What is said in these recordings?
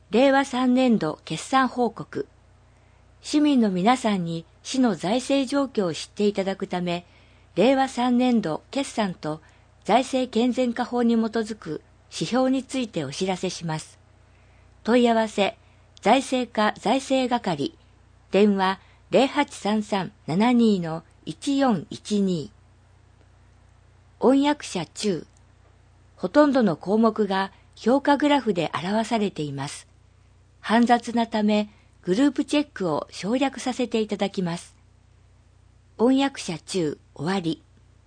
令和3年度決算報告。市民の皆さんに市の財政状況を知っていただくため、令和3年度決算と財政健全化法に基づく指標についてお知らせします。問い合わせ、財政課財政係、電話0833-72-1412。音訳者中。ほとんどの項目が評価グラフで表されています。煩雑なため、グループチェックを省略させていただきます。音訳者中終わり。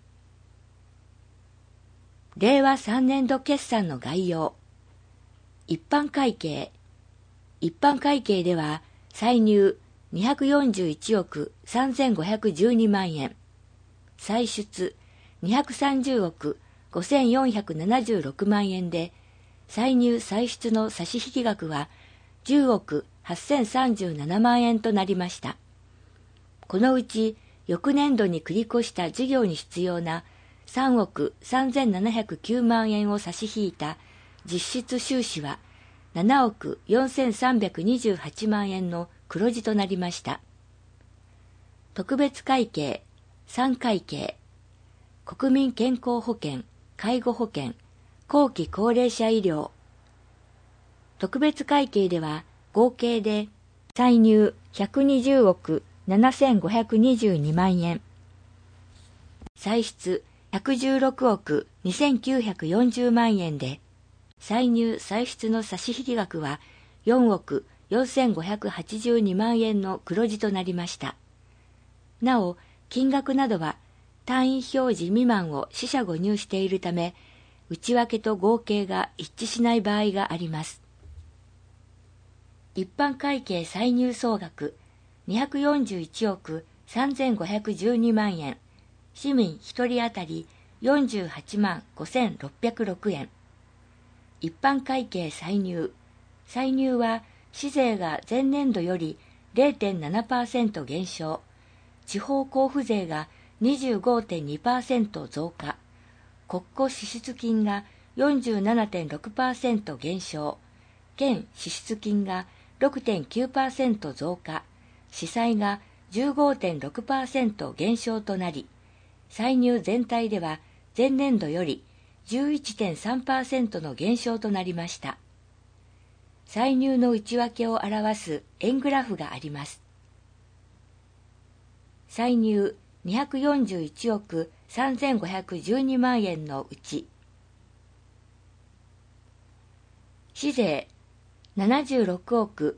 令和3年度決算の概要。一般会計。一般会計では、歳入241億3512万円。歳出230億5476万円で、歳入歳出の差引額は10億8037万円となりました。このうち翌年度に繰り越した事業に必要な3億3709万円を差し引いた実質収支は7億4328万円の黒字となりました。特別会計、3会計、国民健康保険、介護保険、後期高齢者医療。特別会計では合計で歳入120億7522万円、歳出116億2940万円で、歳入歳出の差引額は4億4582万円の黒字となりました。なお、金額などは単位表示未満を四捨五入しているため、内訳と合計が一致しない場合があります。一般会計歳入総額241億3512万円、市民1人当たり48万5606円。一般会計歳入。歳入は市税が前年度より 0.7% 減少、地方交付税が 25.2% 増加、国庫支出金が 47.6% 減少、県支出金が 6.9% 増加、市債が 15.6% 減少となり、歳入全体では前年度より 11.3% の減少となりました。歳入の内訳を表す円グラフがあります。歳入241億3512万円のうち、市税76億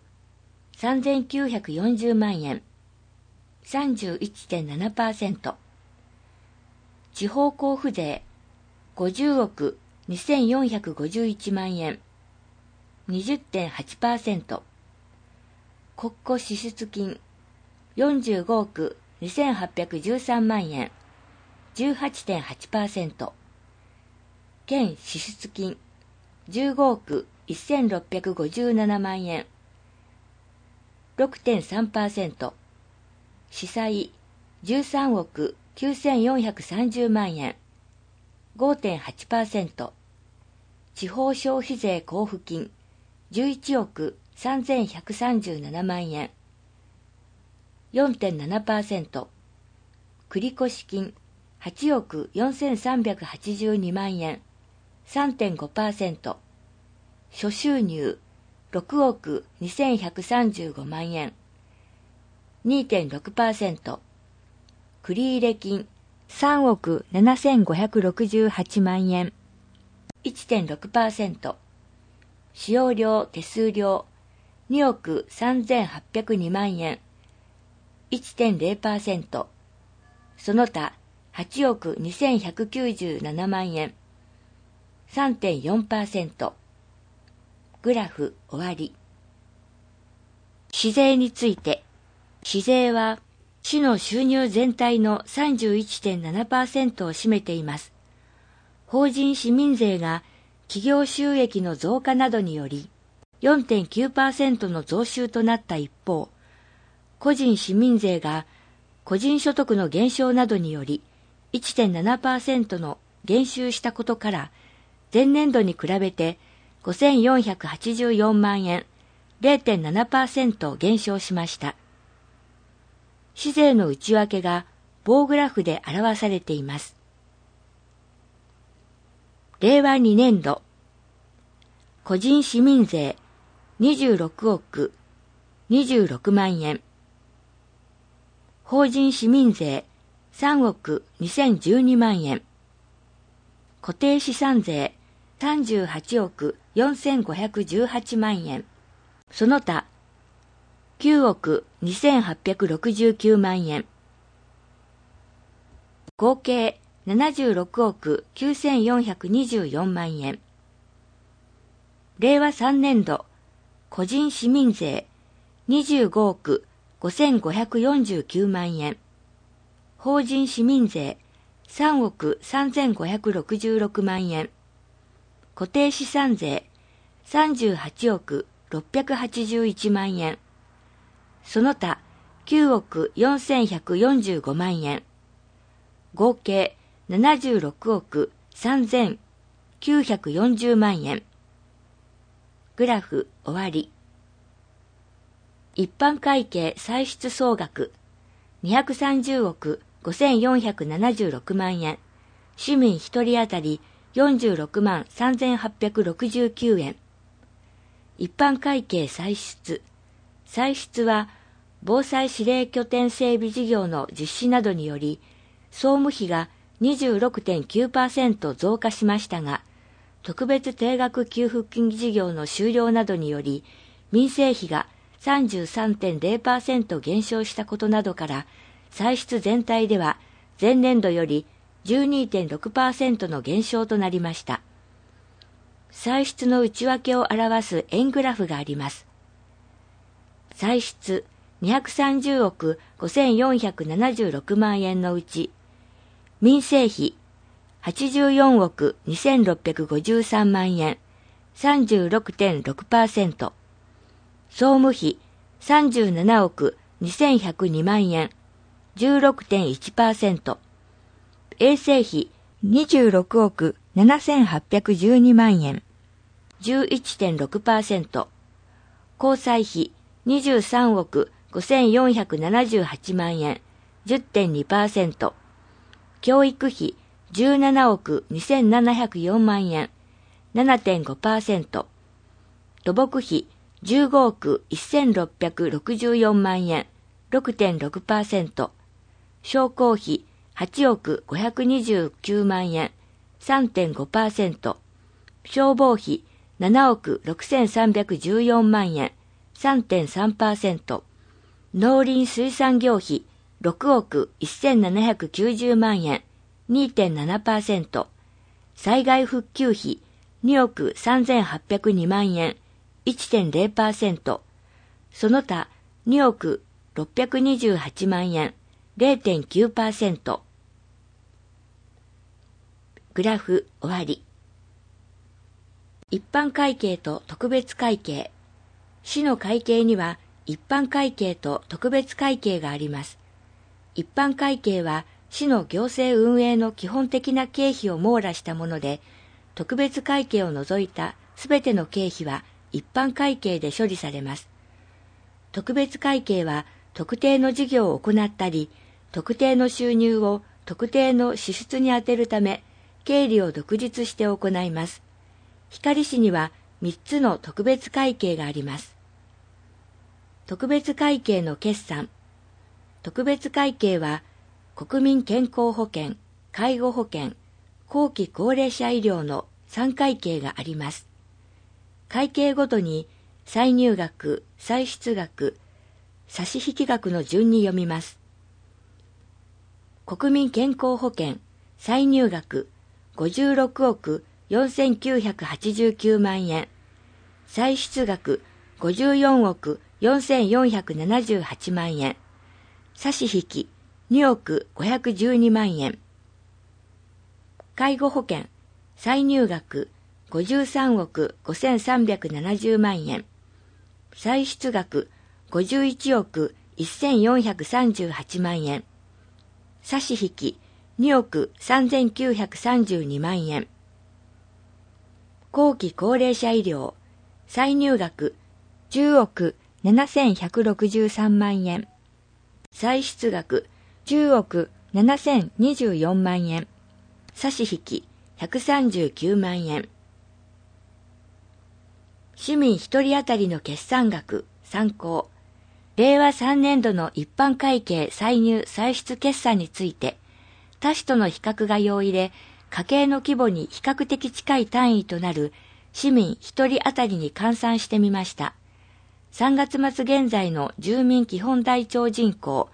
3940万円、31.7%、地方交付税50億2451万円、20.8%、国庫支出金45億2813万円、18.8%、県支出金15億1657万円、6.3%、市債13億9430万円、5.8%、地方消費税交付金11億3137万円、4.7%、繰越金8億4382万円、3.5%、諸収入6億2135万円、2.6%、繰入金3億7568万円、1.6%、使用料手数料2億3802万円、1.0%、その他8億2197万円、3.4%。グラフ終わり。市税について、市税は市の収入全体の 31.7% を占めています。法人市民税が企業収益の増加などにより 4.9% の増収となった一方、個人市民税が個人所得の減少などにより 1.7% の減収したことから、前年度に比べて5484万円、 0.7% 減少しました。市税の内訳が棒グラフで表されています。令和2年度、個人市民税26億26万円、法人市民税3億2012万円、固定資産税38億4518万円、その他9億2869万円、合計76億9424万円。令和3年度、個人市民税25億5549万円、法人市民税3億3566万円、固定資産税38億681万円、その他9億4145万円、合計76億3940万円。グラフ終わり。一般会計歳出総額230億5476万円。市民一人当たり46万3869円。一般会計歳出。歳出は防災指令拠点整備事業の実施などにより、総務費が 26.9% 増加しましたが、特別定額給付金事業の終了などにより、民生費が 33.0% 減少したことなどから、歳出全体では前年度より 12.6% の減少となりました。歳出の内訳を表す円グラフがあります。歳出230億5476万円のうち、民生費84億2653万円 36.6%、総務費37億2102万円 16.1%、衛生費26億7812万円 11.6%、交際費23億5478万円 10.2%、教育費17億2704万円 7.5%、土木費15億1664万円 6.6%、商工費8億529万円 3.5%、消防費7億6314万円 3.3%、農林水産業費6億1790万円 2.7%、災害復旧費2億3802万円 1.0%、その他2億628万円 0.9%。グラフ終わり。一般会計と特別会計。市の会計には一般会計と特別会計があります。一般会計は市の行政運営の基本的な経費を網羅したもので、特別会計を除いたすべての経費は一般会計で処理されます。特別会計は特定の事業を行ったり、特定の収入を特定の支出に充てるため、経理を独立して行います。光市には3つの特別会計があります。特別会計の決算。特別会計は、国民健康保険、介護保険、後期高齢者医療の3会計があります。会計ごとに歳入額、歳出額、差引額の順に読みます。国民健康保険、歳入額56億4989万円、歳出額54億4478万円、差引2億512万円。介護保険、歳入額53億5370万円、歳出額51億1438万円、差引2億3932万円。後期高齢者医療、歳入額 10億7163万円。歳出額10億7024万円。差し引き139万円。市民一人当たりの決算額参考。令和3年度の一般会計歳入歳出決算について、他市との比較が要入れ、家計の規模に比較的近い単位となる市民一人当たりに換算してみました。3月末現在の住民基本台帳人口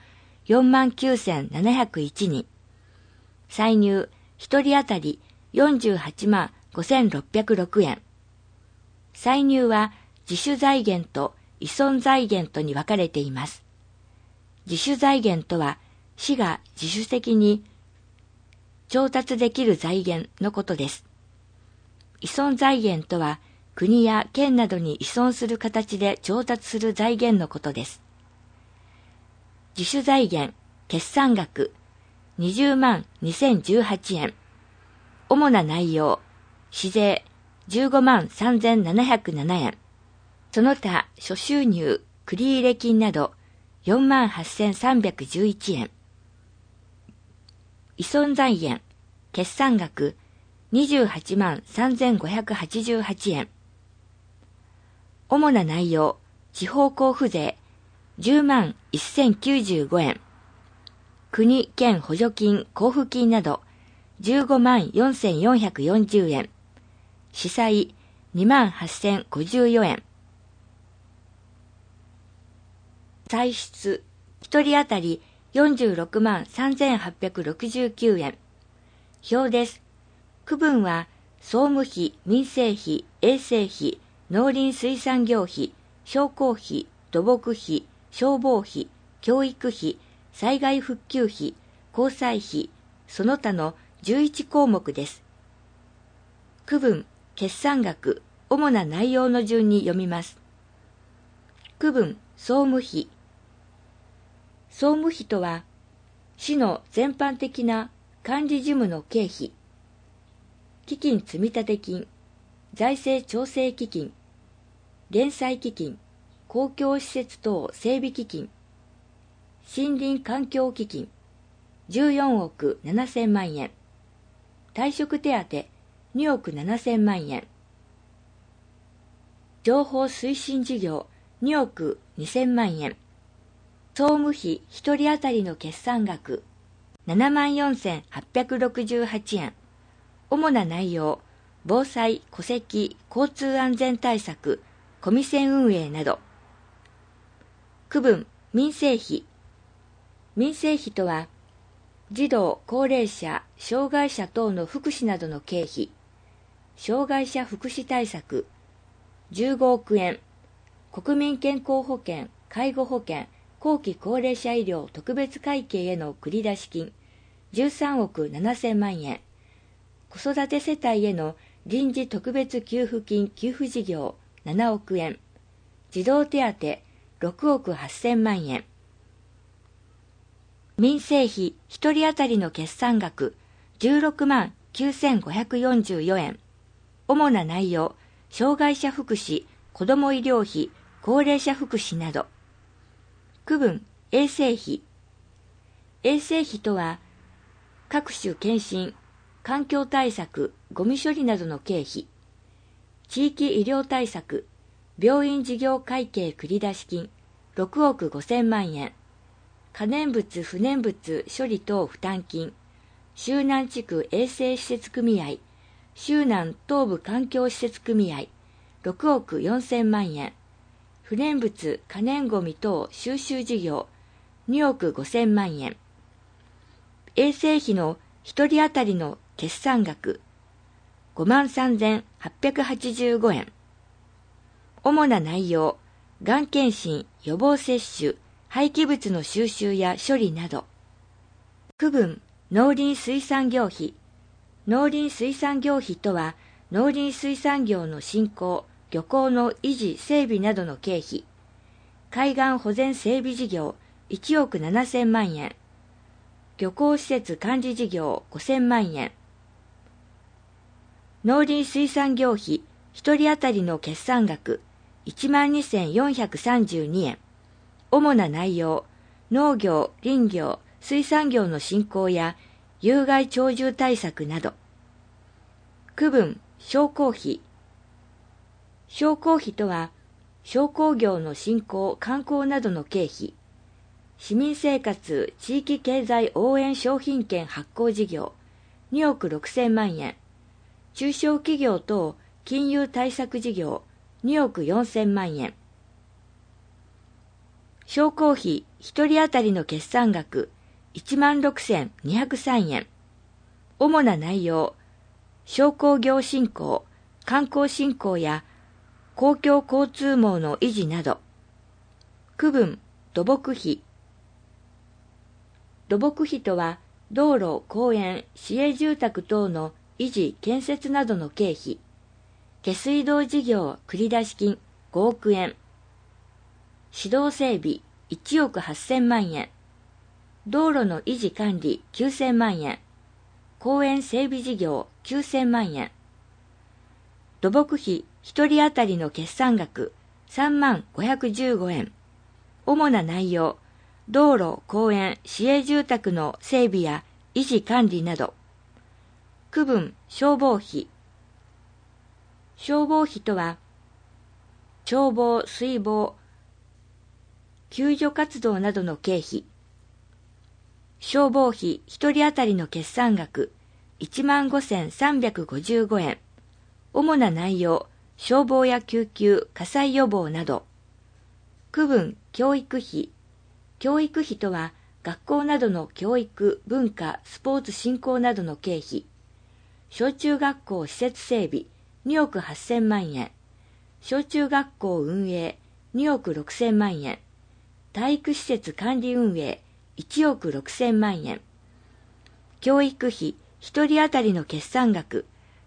49,701人。歳入一人当たり48万5,606円。歳入は自主財源と依存財源とに分かれています。自主財源とは市が自主的に調達できる財源のことです。依存財源とは国や県などに依存する形で調達する財源のことです。自主財源決算額20万2018円。主な内容、市税15万3707円。その他諸収入、繰入金など4万8311円。依存財源決算額28万3588円。主な内容、地方交付税10万1095円。国・県補助金・交付金など15万4440円。市債2万8054円。歳出一人当たり46万3869円。表です。区分は総務費、民生費、衛生費、農林水産業費、商工費、土木費、消防費、教育費、災害復旧費、交際費、その他の11項目です。区分、決算額、主な内容の順に読みます。区分、総務費。総務費とは、市の全般的な管理事務の経費、基金積立金、財政調整基金、減債基金、公共施設等整備基金、森林環境基金、14億7000万円、退職手当2億7000万円、情報推進事業2億2000万円、総務費一人当たりの決算額74,868円。主な内容、防災・戸籍・交通安全対策、コミセン運営など。区分、民生費。民生費とは、児童・高齢者、障害者等の福祉などの経費、障害者福祉対策、15億円、国民健康保険、介護保険、後期高齢者医療特別会計への繰出金、13億7000万円、子育て世帯への臨時特別給付金給付事業7億円、児童手当6億8000万円。民生費一人当たりの決算額16万9544円。主な内容、障害者福祉、子ども医療費、高齢者福祉など。区分、衛生費。衛生費とは、各種検診、環境対策、ゴミ処理などの経費、地域医療対策、病院事業会計繰出金、6億5000万円、可燃物不燃物処理等負担金、周南地区衛生施設組合、周南東部環境施設組合、6億4000万円、不燃物可燃ごみ等収集事業、2億5000万円。衛生費の一人当たりの決算額、53,885円。主な内容、がん検診、予防接種、廃棄物の収集や処理など。区分、農林水産業費。農林水産業費とは、農林水産業の振興、漁港の維持・整備などの経費。海岸保全整備事業、1億7000万円。漁港施設管理事業、5000万円。農林水産業費、一人当たりの決算額、 12,432円。主な内容、農業、林業、水産業の振興や有害鳥獣対策など。区分、商工費。商工費とは、商工業の振興、観光などの経費。市民生活地域経済応援商品券発行事業2億6000万円。中小企業等金融対策事業2億4000万円。商工費1人当たりの決算額16,203円。主な内容、商工業振興、観光振興や公共交通網の維持など。区分、土木費。土木費とは、道路、公園、市営住宅等の維持・建設などの経費。下水道事業繰出金5億円。市道整備1億8000万円。道路の維持管理9000万円。公園整備事業9000万円。土木費1人当たりの決算額3515円。主な内容、道路、公園、市営住宅の整備や維持管理など。区分、消防費。消防費とは、消防、水防、救助活動などの経費。消防費1人当たりの決算額15,355円。主な内容、消防や救急、火災予防など。区分、教育費。教育費とは、学校などの教育、文化、スポーツ振興などの経費。小中学校施設整備2億8000万円。小中学校運営2億6000万円。体育施設管理運営1億6000万円。教育費1人当たりの決算額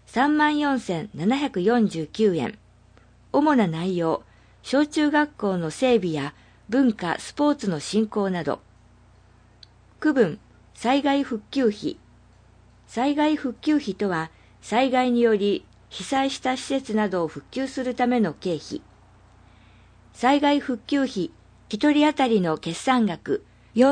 34,749円。主な内容、小中学校の整備や文化・スポーツの振興など。区分、災害復旧費。災害復旧費とは、災害により被災した施設などを復旧するための経費。災害復旧費1人当たりの決算額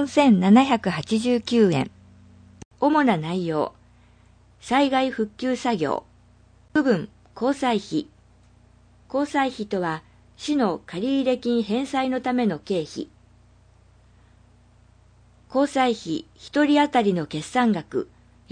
4,789円。主な内容、災害復旧作業。区分、交際費。交際費とは、市の借入金返済のための経費。交際費1人当たりの決算額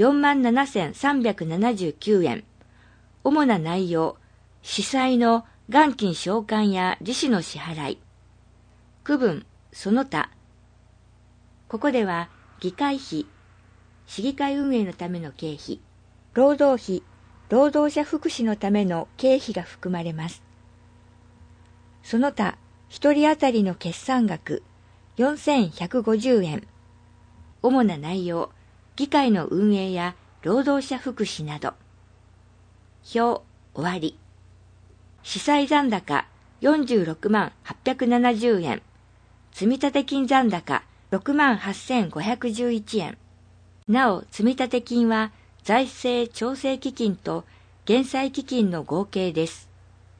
47,379円。主な内容、市債の元金償還や利子の支払い。区分、その他。ここでは、議会費、市議会運営のための経費、労働費、労働者福祉のための経費が含まれます。その他、1人当たりの決算額4150円。主な内容、議会の運営や労働者福祉など。表、終わり。市債残高46万870円。積立金残高6万8511円。なお、積立金は財政調整基金と減債基金の合計です。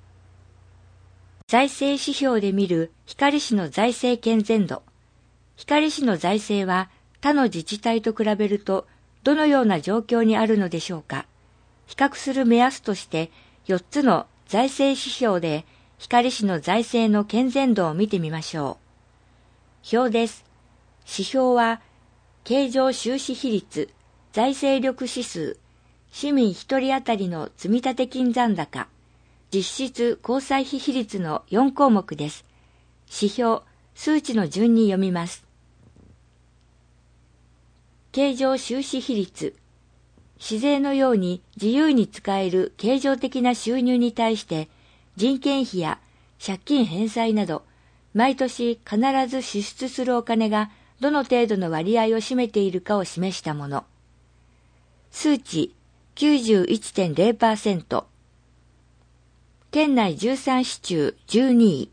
財政指標で見る光市の財政健全度。光市の財政は他の自治体と比べるとどのような状況にあるのでしょうか。比較する目安として4つの財政指標で光市の財政の健全度を見てみましょう。表です。指標は経常収支比率、財政力指数、市民1人当たりの積立金残高、実質交際費比率の4項目です。指標、数値の順に読みます。経常収支比率。市税のように自由に使える経常的な収入に対して人件費や借金返済など毎年必ず支出するお金がどの程度の割合を占めているかを示したもの。数値 91.0%。県内13市中12位。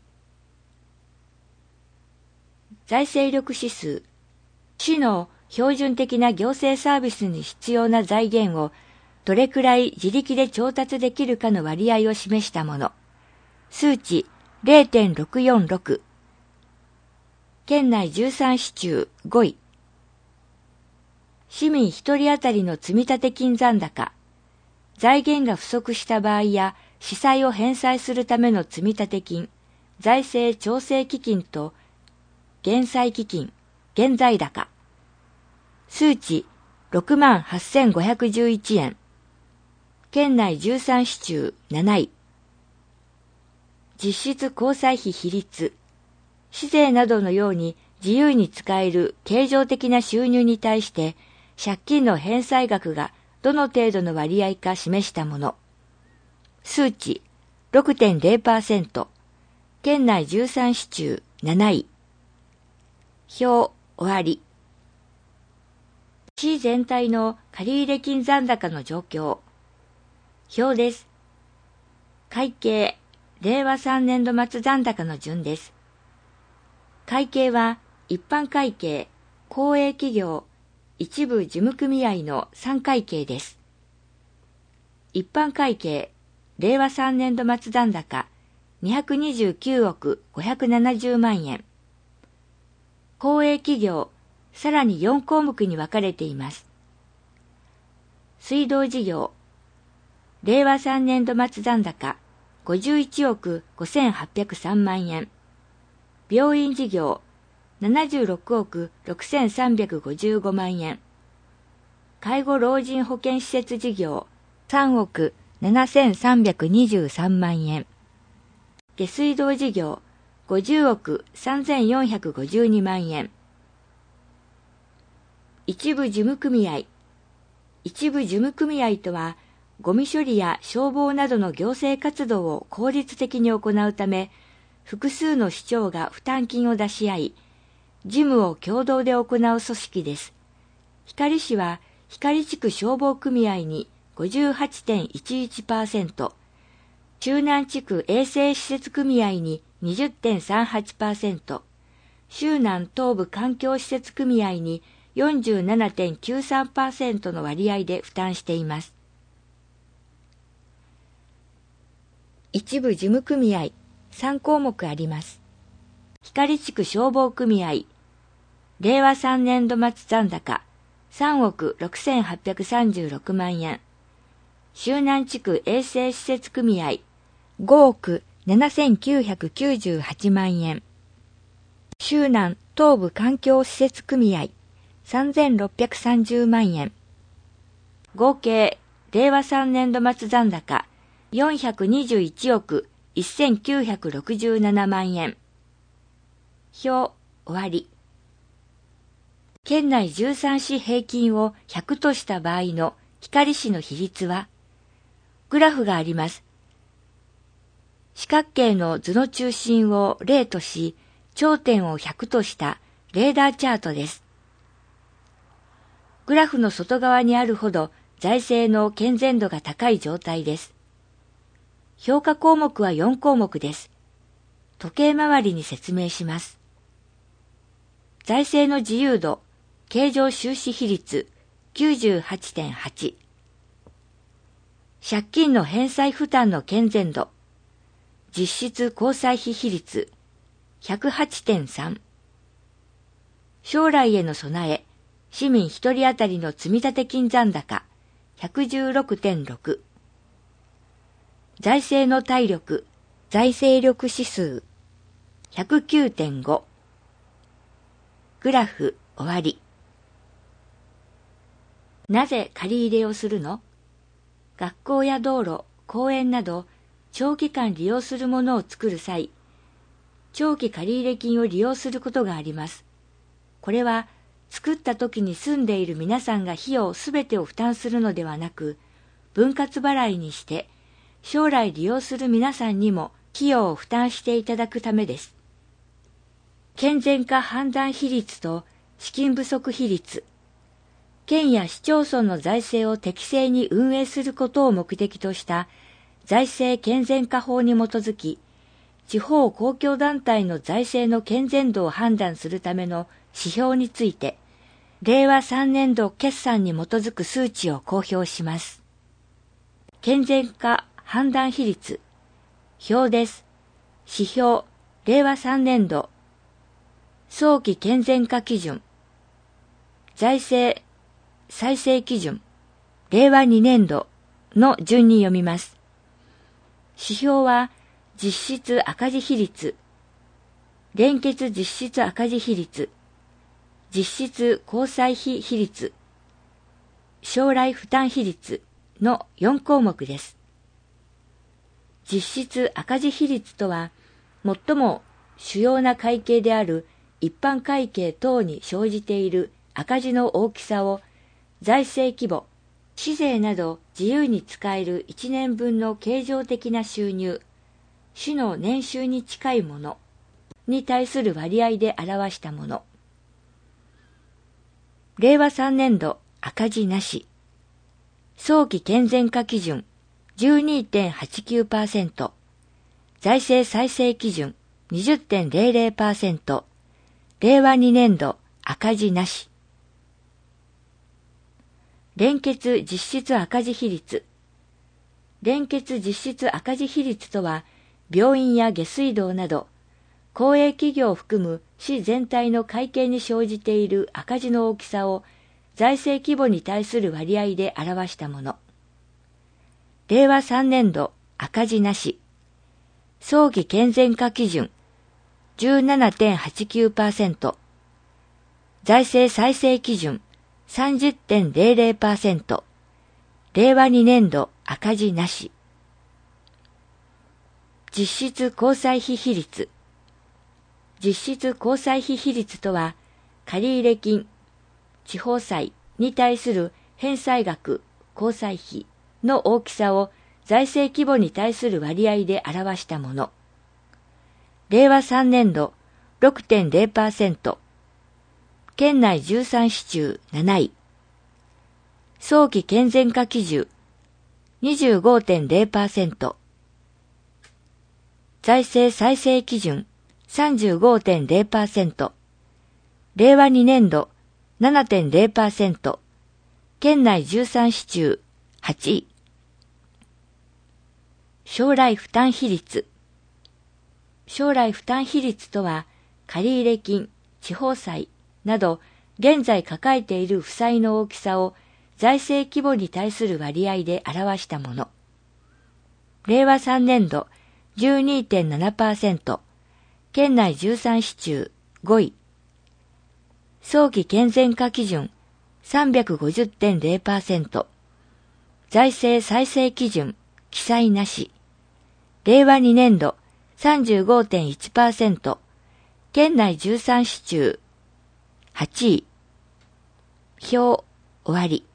財政力指数。市の標準的な行政サービスに必要な財源をどれくらい自力で調達できるかの割合を示したもの。数値 0.646。県内13市中5位。市民1人当たりの積立金残高、財源が不足した場合や市債を返済するための積立金、財政調整基金と減債基金、現在高。数値68,511円。県内13市中7位。実質交際費比率。市税などのように自由に使える経常的な収入に対して借金の返済額がどの程度の割合か示したもの。数値 6.0%。県内13市中7位。表終わり。市全体の借入金残高の状況。表です。会計、令和3年度末残高の順です。会計は一般会計、公営企業、一部事務組合の3会計です。一般会計、令和3年度末残高229億570万円。公営企業、さらに4項目に分かれています。水道事業、令和3年度末残高51億5803万円。病院事業、76億6355万円。介護老人保健施設事業、3億7323万円。下水道事業、50億3452万円。一部事務組合。一部事務組合とは、ゴミ処理や消防などの行政活動を効率的に行うため、複数の市町が負担金を出し合い、事務を共同で行う組織です。光市は光地区消防組合に 58.11%、中南地区衛生施設組合に 20.38%、周南東部環境施設組合に 47.93% の割合で負担しています。一部事務組合3項目あります。光地区消防組合、令和3年度末残高3億6836万円。周南地区衛生施設組合5億7998万円。周南東部環境施設組合3630万円。合計令和3年度末残高421億1967万円。表終わり。県内13市平均を100とした場合の光市の比率は、グラフがあります。四角形の図の中心を0とし、頂点を100としたレーダーチャートです。グラフの外側にあるほど財政の健全度が高い状態です。評価項目は4項目です。時計回りに説明します。財政の自由度、経常収支比率 98.8。借金の返済負担の健全度、実質交際費比率 108.3。将来への備え、市民1人当たりの積立金残高 116.6。財政の体力、財政力指数 109.5。グラフ終わり。なぜ借り入れをするの？学校や道路、公園など長期間利用するものを作る際、長期借入金を利用することがあります。これは作った時に住んでいる皆さんが費用すべてを負担するのではなく、分割払いにして将来利用する皆さんにも費用を負担していただくためです。健全化判断比率と資金不足比率、県や市町村の財政を適正に運営することを目的とした財政健全化法に基づき、地方公共団体の財政の健全度を判断するための指標について、令和3年度決算に基づく数値を公表します。健全化判断比率、表です。 指標、令和3年度、早期健全化基準、財政再生基準、令和2年度の順に読みます。指標は実質赤字比率、連結実質赤字比率、実質交際費比率、将来負担比率の4項目です。実質赤字比率とは、最も主要な会計である一般会計等に生じている赤字の大きさを財政規模、市税など自由に使える1年分の経常的な収入、主の年収に近いものに対する割合で表したもの。令和3年度赤字なし。早期健全化基準 12.89%、財政再生基準 20.00%、令和2年度赤字なし。連結実質赤字比率。連結実質赤字比率とは、病院や下水道など、公営企業を含む市全体の会計に生じている赤字の大きさを財政規模に対する割合で表したもの。令和3年度赤字なし。早期健全化基準 17.89%、財政再生基準 30.00%、令和2年度赤字なし。実質交際費比率。実質交際費比率とは、借入金、地方債に対する返済額、交際費の大きさを財政規模に対する割合で表したもの。令和3年度 6.0%、県内13市中7位。早期健全化基準 25.0%、財政再生基準 35.0%、令和2年度 7.0%、県内13市中8位。将来負担比率。将来負担比率とは、借入金、地方債など、現在抱えている負債の大きさを財政規模に対する割合で表したもの。令和3年度 12.7%、県内13市中5位。早期健全化基準 350.0%、財政再生基準記載なし。令和2年度 35.1%、県内13市中8位。表終わり。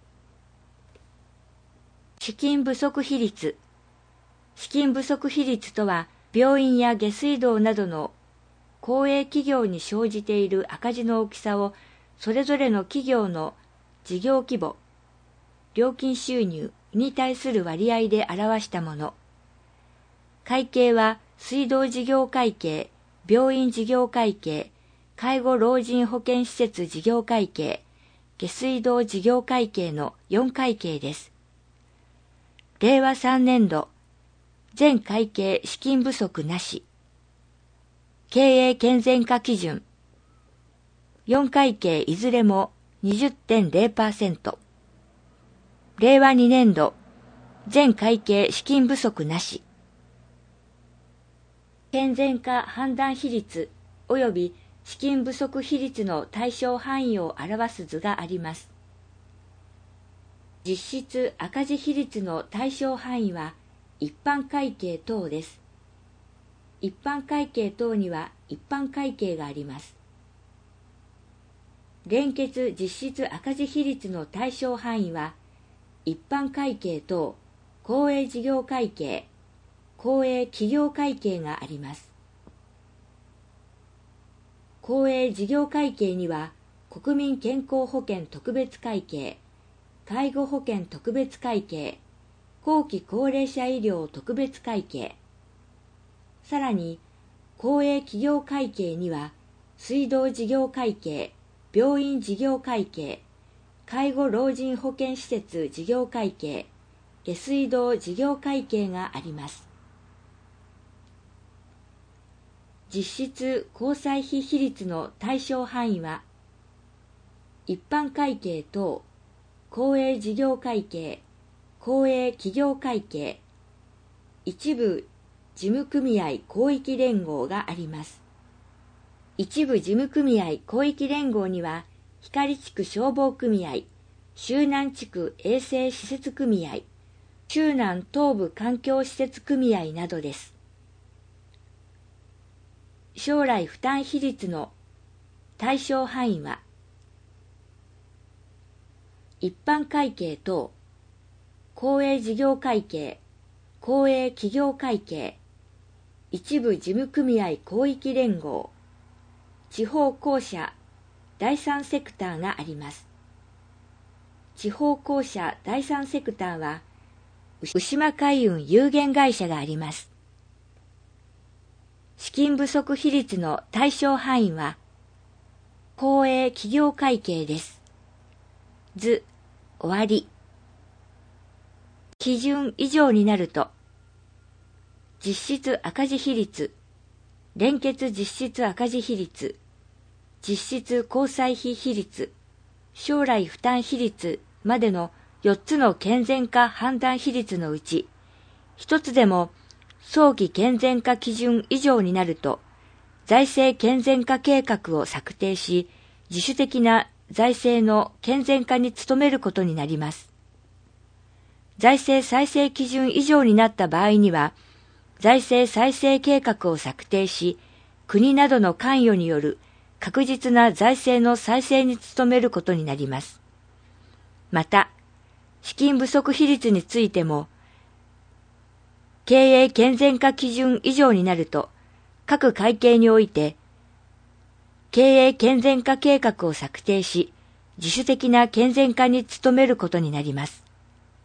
資金不足比率。資金不足比率とは、病院や下水道などの公営企業に生じている赤字の大きさを、それぞれの企業の事業規模、料金収入に対する割合で表したもの。会計は、水道事業会計、病院事業会計、介護老人保健施設事業会計、下水道事業会計の4会計です。令和3年度、全会計資金不足なし。経営健全化基準。4会計いずれも 20.0%。令和2年度、全会計資金不足なし。健全化判断比率及び資金不足比率の対象範囲を表す図があります。実質赤字比率の対象範囲は一般会計等です。一般会計等には一般会計があります。連結実質赤字比率の対象範囲は一般会計等、公営事業会計、公営企業会計があります。公営事業会計には、国民健康保険特別会計、介護保険特別会計、後期高齢者医療特別会計、さらに、公営企業会計には、水道事業会計、病院事業会計、介護老人保健施設事業会計、下水道事業会計があります。 実質交際費比率の対象範囲は、一般会計等、公営事業会計、公営企業会計、一部事務組合広域連合があります。一部事務組合広域連合には、光地区消防組合、周南地区衛生施設組合、周南東部環境施設組合などです。将来負担比率の対象範囲は、一般会計等、公営事業会計、公営企業会計、一部事務組合広域連合、地方公社、第三セクターがあります。地方公社第三セクターは、牛島海運有限会社があります。資金不足比率の対象範囲は、公営企業会計です。図、終わり。基準以上になると、実質赤字比率、連結実質赤字比率、実質交際費比率、将来負担比率までの4つの健全化判断比率のうち、1つでも早期健全化基準以上になると、財政健全化計画を策定し、自主的な財政の健全化に努めることになります。財政再生基準以上になった場合には、財政再生計画を策定し、国などの関与による確実な財政の再生に努めることになります。また、資金不足比率についても、経営健全化基準以上になると、各会計において、経営健全化計画を策定し、自主的な健全化に努めることになります。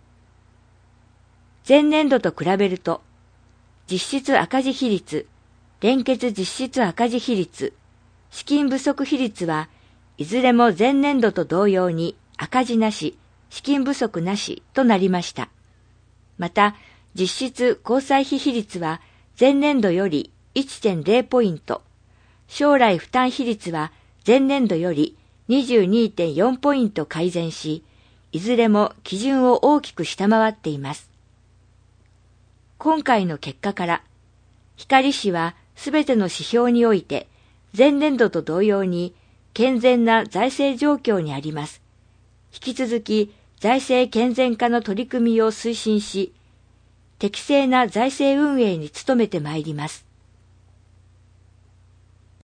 前年度と比べると、実質赤字比率、連結実質赤字比率、資金不足比率はいずれも前年度と同様に赤字なし、資金不足なしとなりました。また、実質交際費比率は前年度より 1.0 ポイント、将来負担比率は前年度より 22.4 ポイント改善し、いずれも基準を大きく下回っています。今回の結果から、光市はすべての指標において、前年度と同様に健全な財政状況にあります。引き続き財政健全化の取り組みを推進し、適正な財政運営に努めてまいります。